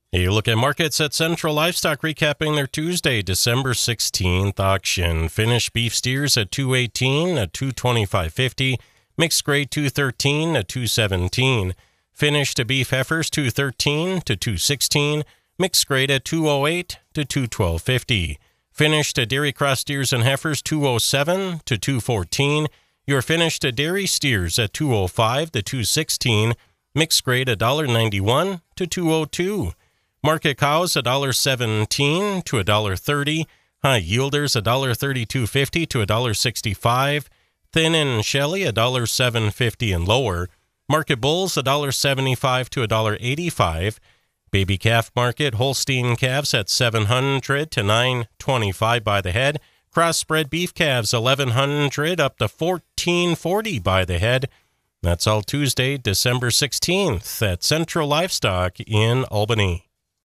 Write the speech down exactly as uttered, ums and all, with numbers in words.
You look at markets at Central Livestock, recapping their Tuesday, December sixteenth auction. Finished beef steers at two eighteen, at two twenty-five fifty. Mixed grade two thirteen, at two seventeen. Finished to beef heifers two thirteen to two sixteen. Mixed grade at two oh eight to two twelve fifty. Finished to dairy cross steers and heifers two oh seven to two fourteen. Your finished to dairy steers at two oh five to two sixteen. Mixed grade one ninety-one to two oh two. Market cows one seventeen to one thirty. High yielders one thirty-two fifty to one sixty-five. Thin and Shelly one seven fifty and lower. Market bulls one seventy-five to one eighty-five. Baby calf market, Holstein calves at seven hundred to nine twenty-five by the head. Crossbred beef calves eleven hundred up to fourteen forty by the head. That's all Tuesday, December sixteenth at Central Livestock in Albany.